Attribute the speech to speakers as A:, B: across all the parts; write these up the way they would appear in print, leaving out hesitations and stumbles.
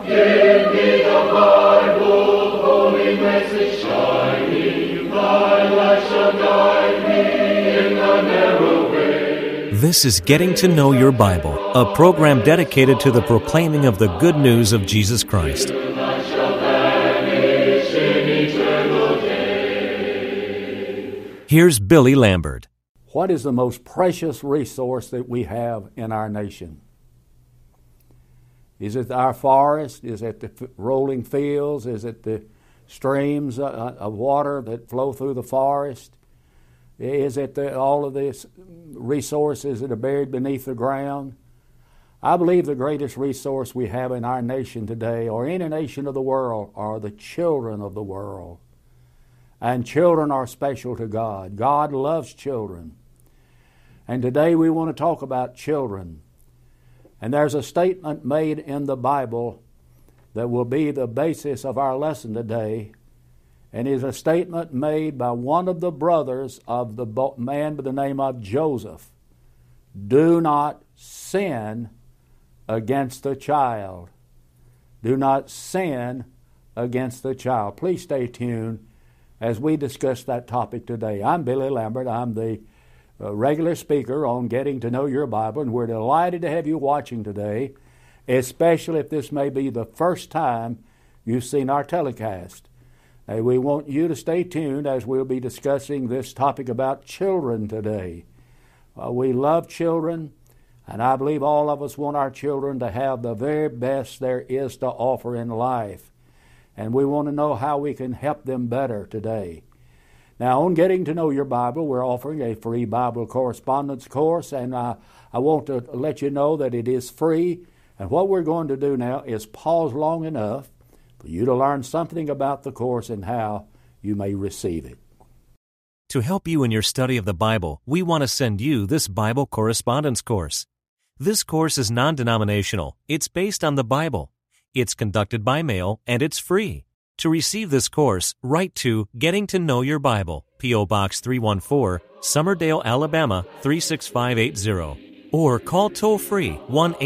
A: Give me the Bible, holy message shining, thy light shall guide me in the narrow way.
B: This is Getting to Know Your Bible, a program dedicated to the proclaiming of the good news of Jesus Christ. Here's Billy Lambert.
C: What is the most precious resource that we have in our nation? Is it our forest? Is it the rolling fields? Is it the streams of water that flow through the forest? Is it all of these resources that are buried beneath the ground? I believe the greatest resource we have in our nation today, or any nation of the world, are the children of the world. And children are special to God. God loves children. And today we want to talk about children. And there's a statement made in the Bible that will be the basis of our lesson today. And is a statement made by one of the brothers of the man by the name of Joseph. Do not sin against the child. Do not sin against the child. Please stay tuned as we discuss that topic today. I'm Billy Lambert. I'm the regular speaker on Getting to Know Your Bible, and we're delighted to have you watching today, especially if this may be the first time you've seen our telecast. We want you to stay tuned as we'll be discussing this topic about children today. We love children, and I believe all of us want our children to have the very best there is to offer in life. And we want to know how we can help them better today. Now, on Getting to Know Your Bible, we're offering a free Bible correspondence course, and I want to let you know that it is free. And what we're going to do now is pause long enough for you to learn something about the course and how you may receive it.
B: To help you in your study of the Bible, we want to send you this Bible correspondence course. This course is non-denominational. It's based on the Bible. It's conducted by mail, and it's free. To receive this course, write to Getting to Know Your Bible, P.O. Box 314, Summerdale, Alabama 36580, or call toll-free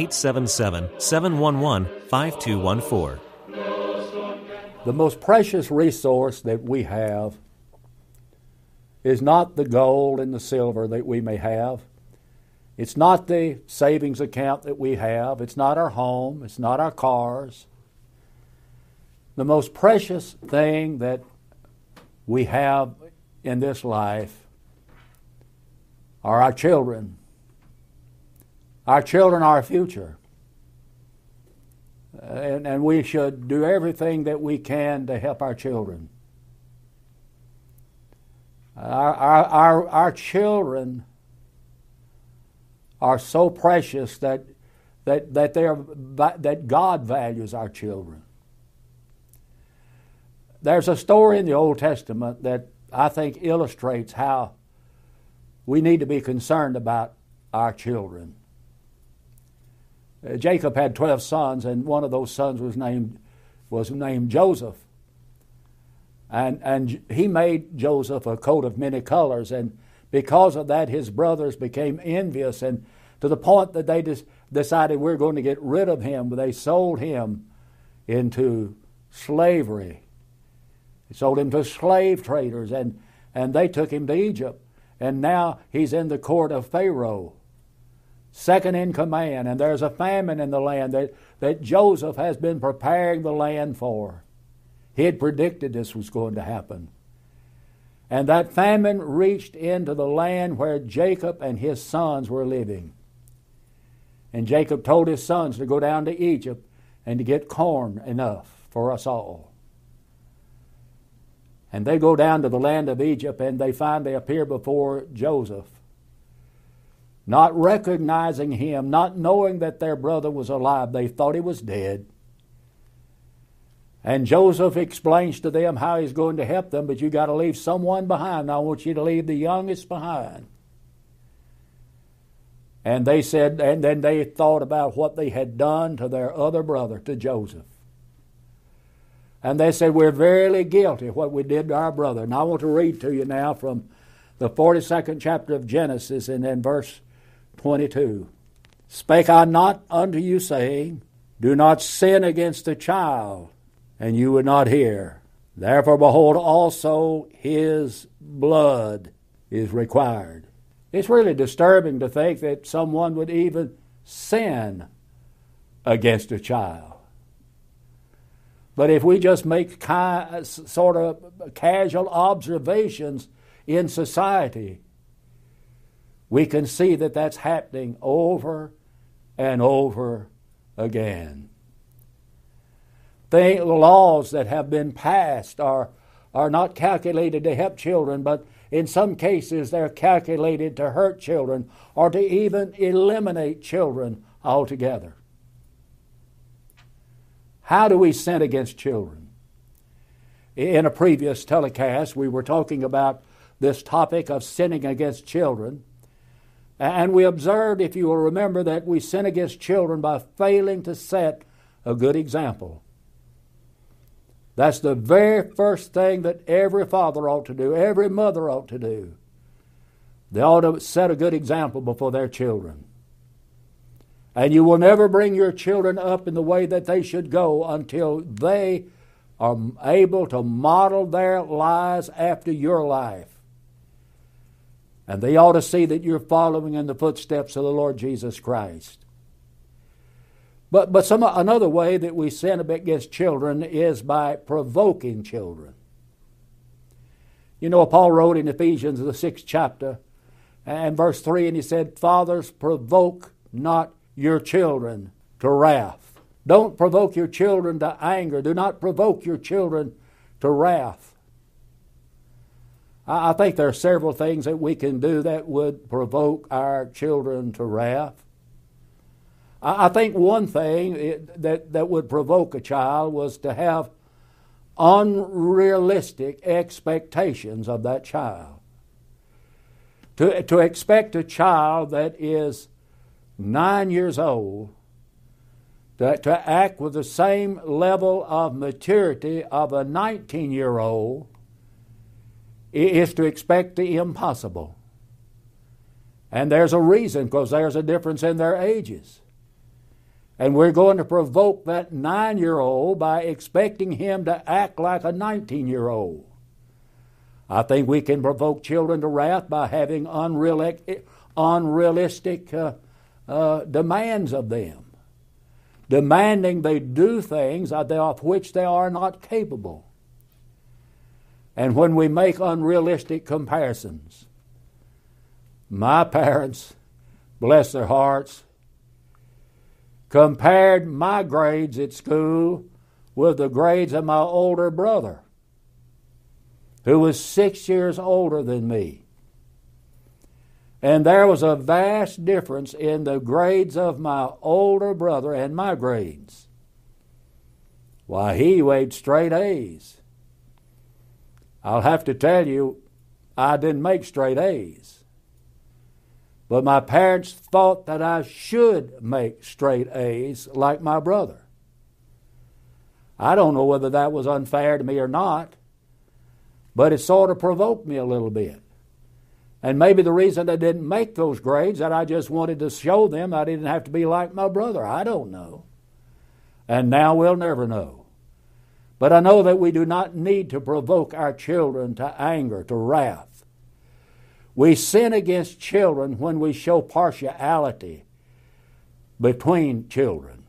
B: 1-877-711-5214.
C: The most precious resource that we have is not the gold and the silver that we may have. It's not the savings account that we have. It's not our home. It's not our cars. The most precious thing that we have in this life are our children. Our children are our future. And we should do everything that we can to help our children. Our children are so precious that God values our children. There's a story in the Old Testament that I think illustrates how we need to be concerned about our children. Jacob had 12 sons, and one of those sons was named Joseph. And he made Joseph a coat of many colors, and because of that, his brothers became envious, and to the point that they decided we're going to get rid of him. They sold him into slavery. They sold him to slave traders, and they took him to Egypt. And now he's in the court of Pharaoh, second in command, and there's a famine in the land that Joseph has been preparing the land for. He had predicted this was going to happen. And that famine reached into the land where Jacob and his sons were living. And Jacob told his sons to go down to Egypt and to get corn enough for us all. And they go down to the land of Egypt, and they finally appear before Joseph, not recognizing him, not knowing that their brother was alive. They thought he was dead. And Joseph explains to them how he's going to help them, but you got to leave someone behind. I want you to leave the youngest behind. And they said, and then they thought about what they had done to their other brother, to Joseph. And they said, we're verily guilty of what we did to our brother. And I want to read to you now from the 42nd chapter of Genesis, and then verse 22. Spake I not unto you, saying, Do not sin against the child, and you would not hear. Therefore, behold, also his blood is required. It's really disturbing to think that someone would even sin against a child. But if we just make sort of casual observations in society, we can see that that's happening over and over again. The laws that have been passed are not calculated to help children, but in some cases they're calculated to hurt children or to even eliminate children altogether. How do we sin against children? In a previous telecast, we were talking about this topic of sinning against children. And we observed, if you will remember, that we sin against children by failing to set a good example. That's the very first thing that every father ought to do, every mother ought to do. They ought to set a good example before their children. And you will never bring your children up in the way that they should go until they are able to model their lives after your life. And they ought to see that you're following in the footsteps of the Lord Jesus Christ. But another way that we sin against children is by provoking children. You know, Paul wrote in Ephesians, the 6th chapter, and verse 3, and he said, Fathers, provoke not your children to wrath. Don't provoke your children to anger. Do not provoke your children to wrath. I think there are several things that we can do that would provoke our children to wrath. I think one thing that would provoke a child was to have unrealistic expectations of that child. To expect a child that is 9 years old to act with the same level of maturity of a 19-year-old is to expect the impossible. And there's a reason, because there's a difference in their ages. And we're going to provoke that 9-year-old by expecting him to act like a 19-year-old. I think we can provoke children to wrath by having unrealistic demands of them, demanding they do things of which they are not capable. And when we make unrealistic comparisons, my parents, bless their hearts, compared my grades at school with the grades of my older brother, who was 6 years older than me. And there was a vast difference in the grades of my older brother and my grades. Why, he weighed straight A's. I'll have to tell you, I didn't make straight A's. But my parents thought that I should make straight A's like my brother. I don't know whether that was unfair to me or not, but it sort of provoked me a little bit. And maybe the reason I didn't make those grades, that I just wanted to show them I didn't have to be like my brother. I don't know. And now we'll never know. But I know that we do not need to provoke our children to anger, to wrath. We sin against children when we show partiality between children.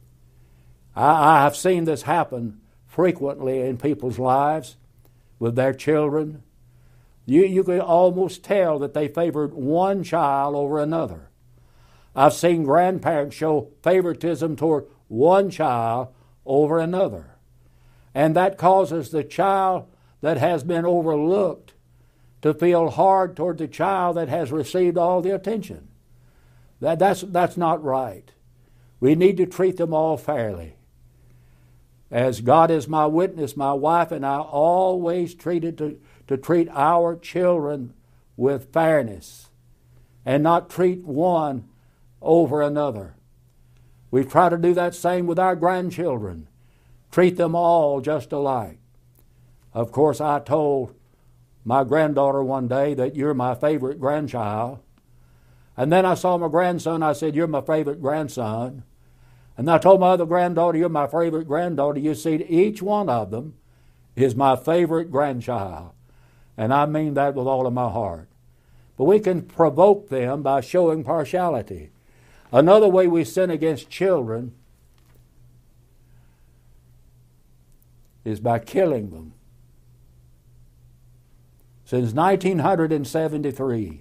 C: I have seen this happen frequently in people's lives with their children. You can almost tell that they favored one child over another. I've seen grandparents show favoritism toward one child over another. And that causes the child that has been overlooked to feel hard toward the child that has received all the attention. That's not right. We need to treat them all fairly. As God is my witness, my wife and I always treated to treat our children with fairness and not treat one over another. We try to do that same with our grandchildren. Treat them all just alike. Of course, I told my granddaughter one day that you're my favorite grandchild. And then I saw my grandson, I said, you're my favorite grandson. And I told my other granddaughter, you're my favorite granddaughter. You see, each one of them is my favorite grandchild. And I mean that with all of my heart. But we can provoke them by showing partiality. Another way we sin against children is by killing them. Since 1973,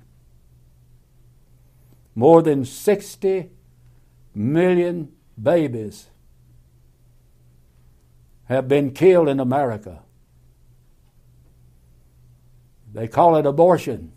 C: more than 60 million babies have been killed in America. They call it abortion.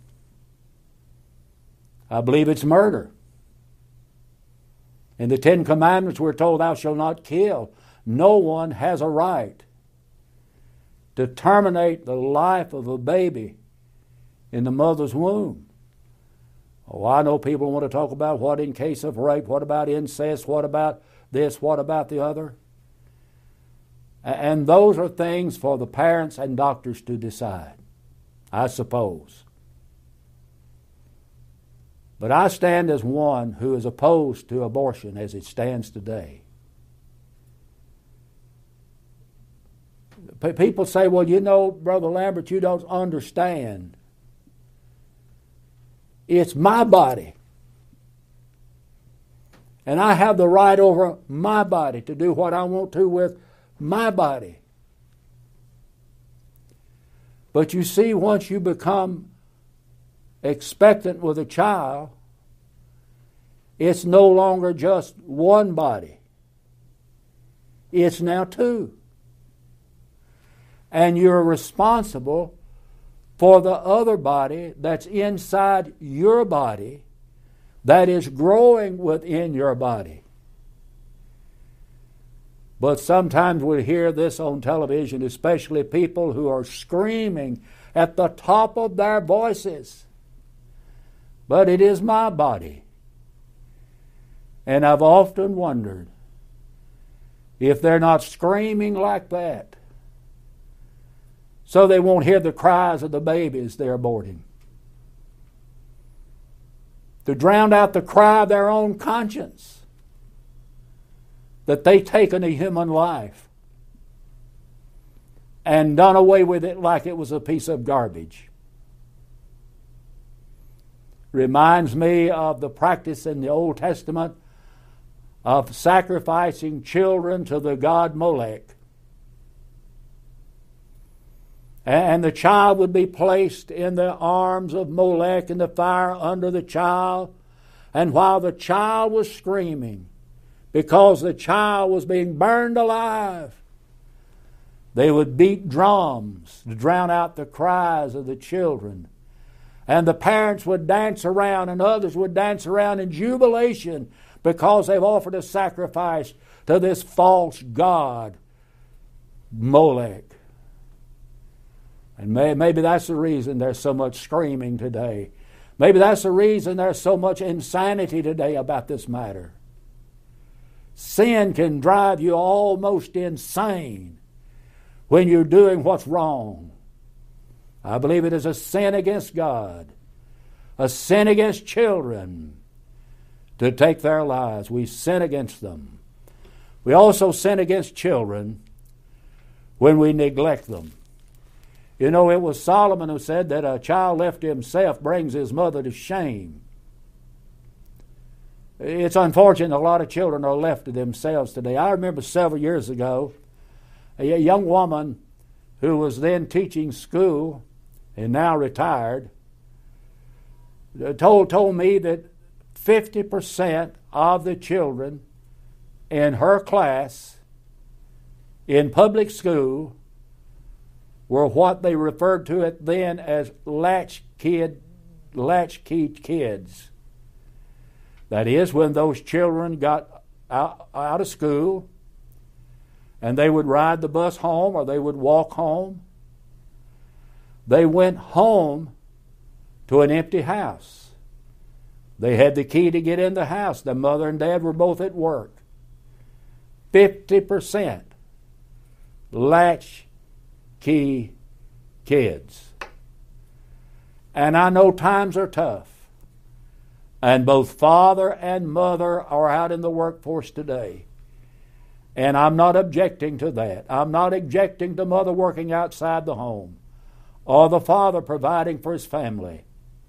C: I believe it's murder. In the Ten Commandments we're told, thou shalt not kill. No one has a right to terminate the life of a baby in the mother's womb. Oh, I know people want to talk about what in case of rape, what about incest, what about this, what about the other. And those are things for the parents and doctors to decide, I suppose. But I stand as one who is opposed to abortion as it stands today. People say, well, you know, Brother Lambert, you don't understand. It's my body. And I have the right over my body to do what I want to with my body. But you see, once you become expectant with a child, it's no longer just one body. It's now two. And you're responsible for the other body that's inside your body that is growing within your body. But sometimes we hear this on television, especially people who are screaming at the top of their voices. But it is my body. And I've often wondered if they're not screaming like that so they won't hear the cries of the babies they're aborting. To drown out the cry of their own conscience that they've taken a human life and done away with it like it was a piece of garbage. Reminds me of the practice in the Old Testament of sacrificing children to the god Molech. And the child would be placed in the arms of Molech and the fire under the child. And while the child was screaming, because the child was being burned alive, they would beat drums to drown out the cries of the children. And the parents would dance around and others would dance around in jubilation because they've offered a sacrifice to this false god, Molech. And maybe that's the reason there's so much screaming today. Maybe that's the reason there's so much insanity today about this matter. Sin can drive you almost insane when you're doing what's wrong. I believe it is a sin against God, a sin against children to take their lives. We sin against them. We also sin against children when we neglect them. You know, it was Solomon who said that a child left to himself brings his mother to shame. It's unfortunate a lot of children are left to themselves today. I remember several years ago, a young woman who was then teaching school and now retired told me that 50% of the children in her class in public school were what they referred to it then as latchkey kids. That is, when those children got out of school and they would ride the bus home or they would walk home, they went home to an empty house. They had the key to get in the house. The mother and dad were both at work. 50% latchkey kids. And I know times are tough. And both father and mother are out in the workforce today. And I'm not objecting to that. I'm not objecting to mother working outside the home or the father providing for his family.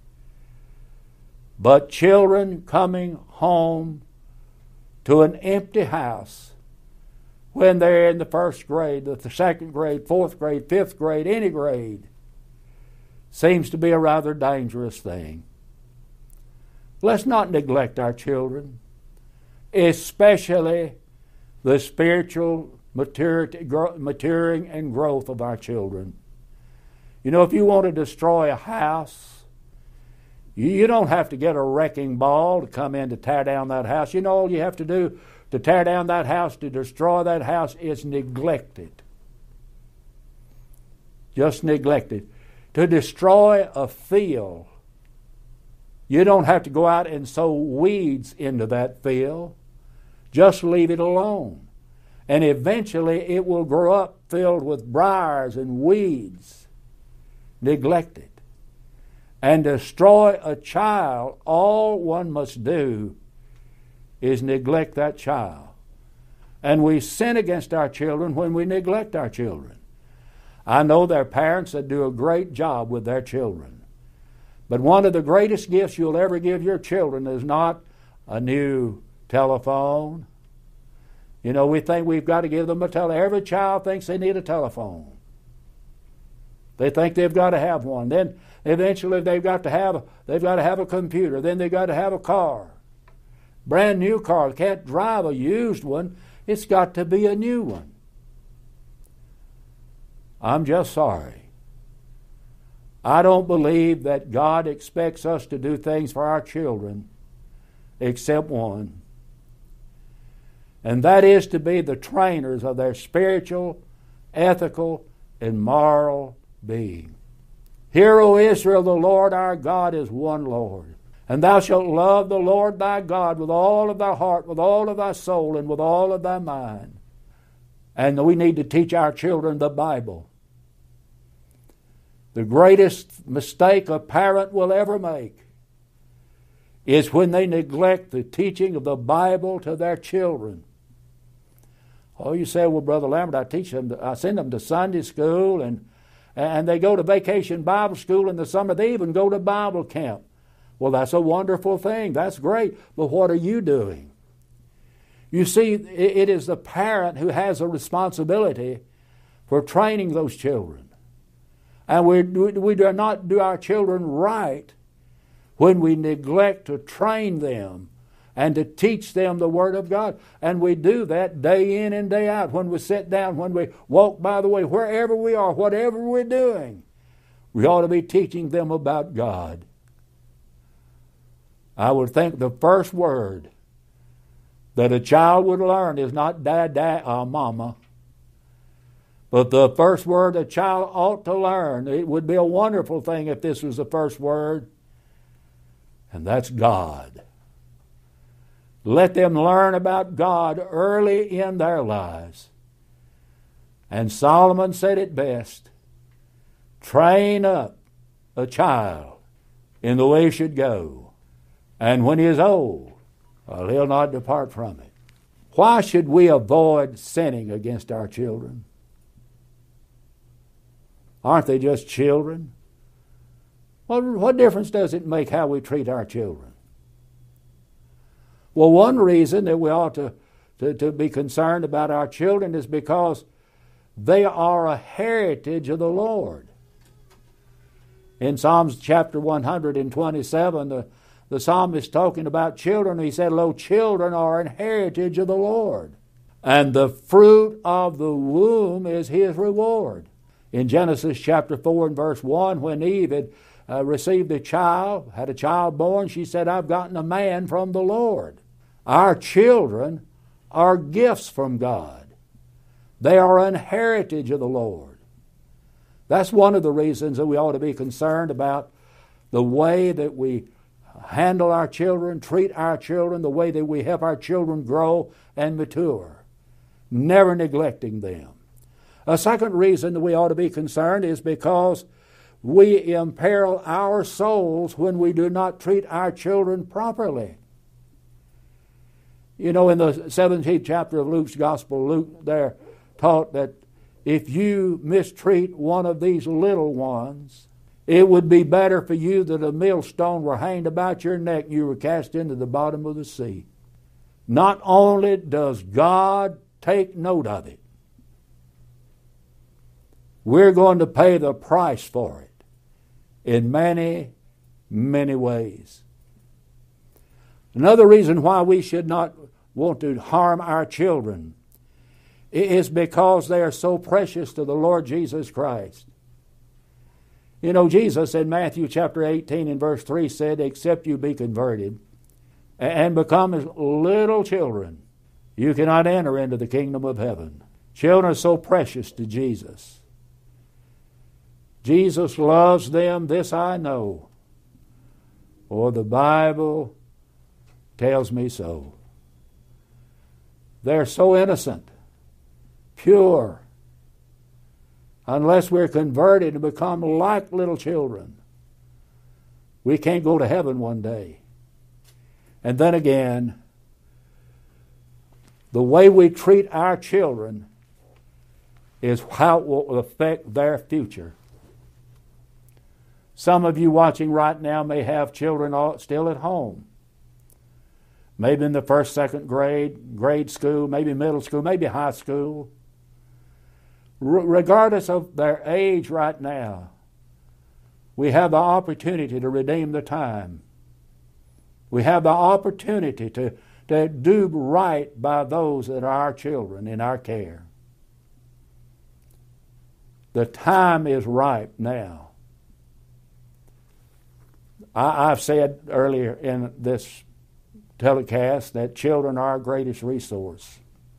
C: But children coming home to an empty house when they're in the first grade, the second grade, fourth grade, fifth grade, any grade, seems to be a rather dangerous thing. Let's not neglect our children, especially the spiritual maturing and growth of our children. You know, if you want to destroy a house, you don't have to get a wrecking ball to come in to tear down that house. You know, all you have to do to tear down that house, to destroy that house, is neglect it. Just neglect it. To destroy a field, you don't have to go out and sow weeds into that field. Just leave it alone. And eventually it will grow up filled with briars and weeds. Neglect it. And destroy a child, all one must do is neglect that child. And we sin against our children when we neglect our children. I know there are parents that do a great job with their children. But one of the greatest gifts you'll ever give your children is not a new telephone. You know, we think we've got to give them a telephone. Every child thinks they need a telephone. They think they've got to have one. Then eventually they've got to have a computer. Then they've got to have a car. Brand new car. They can't drive a used one. It's got to be a new one. I'm just sorry. I don't believe that God expects us to do things for our children except one. And that is to be the trainers of their spiritual, ethical, and moral being. Hear, O Israel, the Lord our God is one Lord. And thou shalt love the Lord thy God with all of thy heart, with all of thy soul, and with all of thy mind. And we need to teach our children the Bible. The greatest mistake a parent will ever make is when they neglect the teaching of the Bible to their children. Oh, you say, well, Brother Lambert, I send them to Sunday school, and they go to vacation Bible school in the summer. They even go to Bible camp. Well, that's a wonderful thing. That's great. But what are you doing? You see, it is the parent who has a responsibility for training those children. And we do not do our children right when we neglect to train them and to teach them the Word of God. And we do that day in and day out. When we sit down, when we walk by the way, wherever we are, whatever we're doing, we ought to be teaching them about God. I would think the first word that a child would learn is not dad, mama. But the first word a child ought to learn, it would be a wonderful thing if this was the first word, and that's God. Let them learn about God early in their lives. And Solomon said it best, train up a child in the way he should go. And when he is old, he'll not depart from it. Why should we avoid sinning against our children? Aren't they just children? What difference does it make how we treat our children? Well, one reason that we ought to be concerned about our children is because they are a heritage of the Lord. In Psalms chapter 127, the psalmist talking about children, he said, lo, children are an heritage of the Lord, and the fruit of the womb is his reward. In Genesis chapter 4 and verse 1, when Eve had received a child, had a child born, she said, I've gotten a man from the Lord. Our children are gifts from God. They are an heritage of the Lord. That's one of the reasons that we ought to be concerned about the way that we handle our children, treat our children, the way that we help our children grow and mature, never neglecting them. A second reason that we ought to be concerned is because we imperil our souls when we do not treat our children properly. You know, in the 17th chapter of Luke's Gospel, Luke there taught that if you mistreat one of these little ones, it would be better for you that a millstone were hanged about your neck and you were cast into the bottom of the sea. Not only does God take note of it, we're going to pay the price for it in many, many ways. Another reason why we should not want to harm our children is because they are so precious to the Lord Jesus Christ. You know, Jesus in Matthew chapter 18 and verse 3 said, "Except you be converted and become as little children, you cannot enter into the kingdom of heaven." Children are so precious to Jesus. Jesus loves them, this I know, for the Bible tells me so. They're so innocent, pure. Unless we're converted and become like little children, we can't go to heaven one day. And then again, the way we treat our children is how it will affect their future. Some of you watching right now may have children still at home. Maybe in the first, second grade school, maybe middle school, maybe high school. Regardless of their age right now, we have the opportunity to redeem the time. We have the opportunity to do right by those that are our children in our care. The time is ripe now. I've said earlier in this telecast that children are our greatest resource.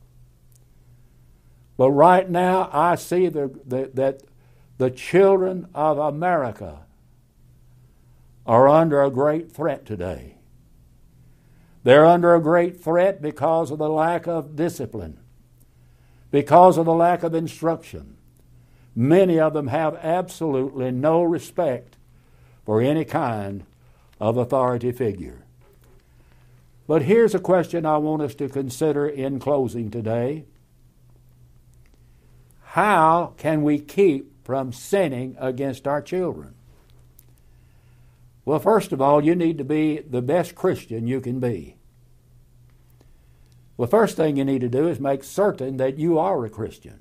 C: But right now I see that the children of America are under a great threat today. They're under a great threat because of the lack of discipline, because of the lack of instruction. Many of them have absolutely no respect for any kind of authority figure. But here's a question I want us to consider in closing today. How can we keep from sinning against our children? Well, first of all, you need to be the best Christian you can be. Well, first thing you need to do is make certain that you are a Christian.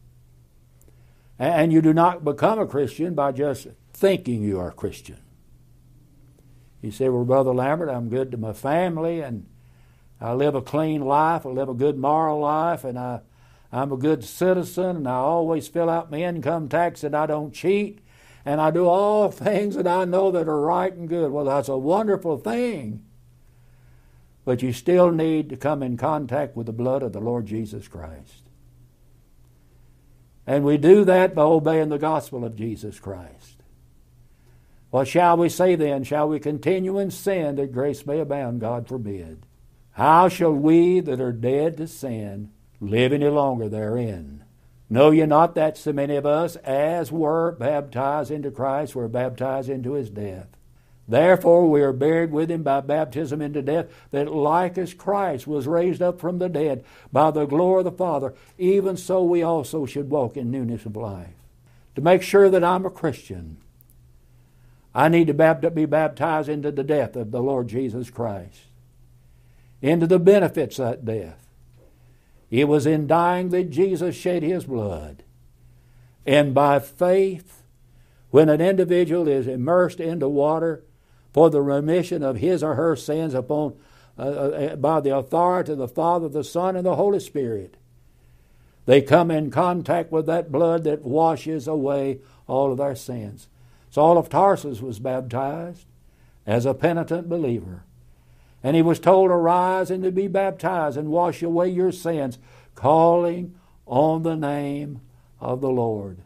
C: And you do not become a Christian by just thinking you are a Christian. You say, well, Brother Lambert, I'm good to my family, and I live a clean life, I live a good moral life, and I'm a good citizen, and I always fill out my income tax, and I don't cheat, and I do all things that I know that are right and good. Well, that's a wonderful thing. But you still need to come in contact with the blood of the Lord Jesus Christ. And we do that by obeying the gospel of Jesus Christ. What shall we say then? Shall we continue in sin that grace may abound? God forbid. How shall we that are dead to sin live any longer therein? Know ye not that so many of us, as were baptized into Christ, were baptized into his death? Therefore we are buried with him by baptism into death, that like as Christ was raised up from the dead by the glory of the Father, even so we also should walk in newness of life. To make sure that I'm a Christian, I need to be baptized into the death of the Lord Jesus Christ, into the benefits of that death. It was in dying that Jesus shed his blood. And by faith, when an individual is immersed into water for the remission of his or her sins upon by the authority of the Father, the Son, and the Holy Spirit, they come in contact with that blood that washes away all of their sins. Saul of Tarsus was baptized as a penitent believer. And he was told, arise and to be baptized and wash away your sins, calling on the name of the Lord.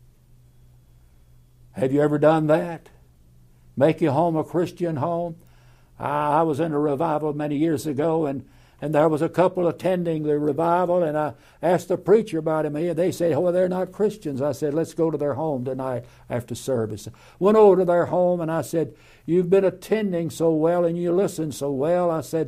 C: Have you ever done that? Make your home a Christian home? I was in a revival many years ago, and there was a couple attending the revival, and I asked the preacher about him. They said, oh, they're not Christians. I said, let's go to their home tonight after service. Went over to their home, and I said, you've been attending so well, and you listen so well. I said,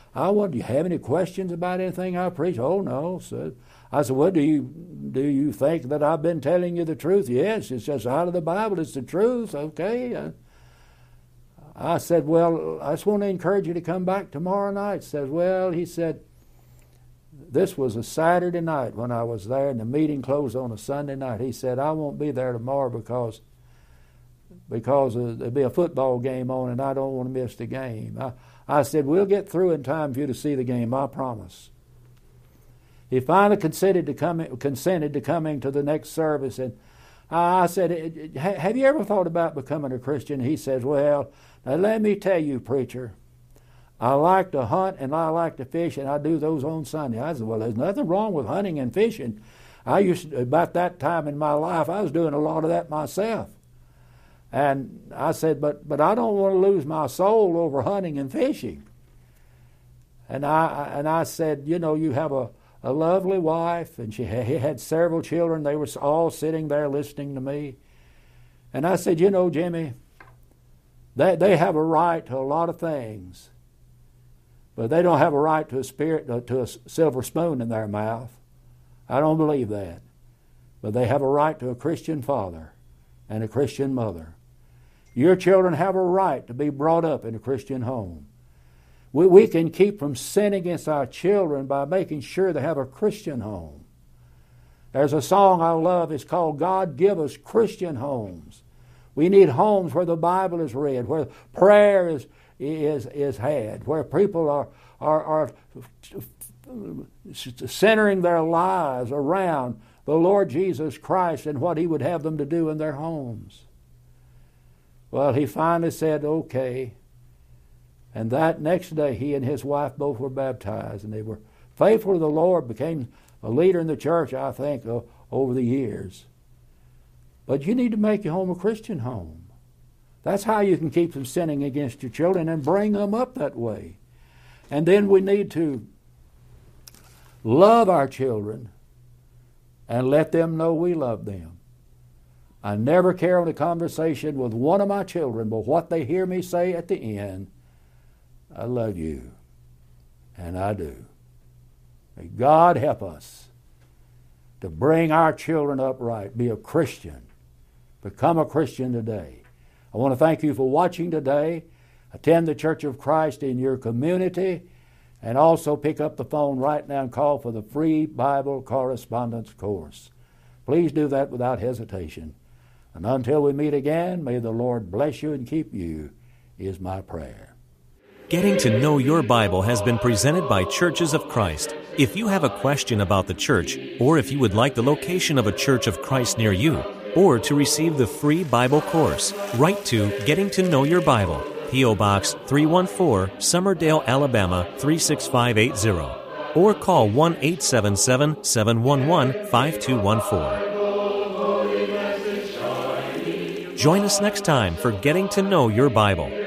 C: I wonder, do you have any questions about anything I preach? Oh, no. So I said, well, do you think that I've been telling you the truth? Yes, it's just out of the Bible. It's the truth. Okay. I said, well, I just want to encourage you to come back tomorrow night. He said, this was a Saturday night when I was there, and the meeting closed on a Sunday night. He said, I won't be there tomorrow because there'll be a football game on, and I don't want to miss the game. I said, we'll get through in time for you to see the game, I promise. He finally consented to coming to the next service, and I said, have you ever thought about becoming a Christian? He says, well, now let me tell you, preacher, I like to hunt and I like to fish, and I do those on Sunday. I said, well, there's nothing wrong with hunting and fishing. About that time in my life, I was doing a lot of that myself. And I said, but I don't want to lose my soul over hunting and fishing. And I said, you have a lovely wife, and he had several children. They were all sitting there listening to me. And I said, Jimmy, they have a right to a lot of things, but they don't have a right to a silver spoon in their mouth. I don't believe that. But they have a right to a Christian father and a Christian mother. Your children have a right to be brought up in a Christian home. We can keep from sinning against our children by making sure they have a Christian home. There's a song I love. It's called God Give Us Christian Homes. We need homes where the Bible is read, where prayer is had, where people are centering their lives around the Lord Jesus Christ and what He would have them to do in their homes. Well, he finally said, okay. And that next day, he and his wife both were baptized, and they were faithful to the Lord, became a leader in the church, I think, over the years. But you need to make your home a Christian home. That's how you can keep from sinning against your children and bring them up that way. And then we need to love our children and let them know we love them. I never carry on a conversation with one of my children but what they hear me say at the end, I love you, and I do. May God help us to bring our children up right, be a Christian, become a Christian today. I want to thank you for watching today. Attend the Church of Christ in your community, and also pick up the phone right now and call for the free Bible correspondence course. Please do that without hesitation. And until we meet again, may the Lord bless you and keep you, is my prayer.
B: Getting to Know Your Bible has been presented by Churches of Christ. If you have a question about the church, or if you would like the location of a Church of Christ near you, or to receive the free Bible course, write to Getting to Know Your Bible, P.O. Box 314, Summerdale, Alabama 36580, or call 1-877-711-5214. Join us next time for Getting to Know Your Bible.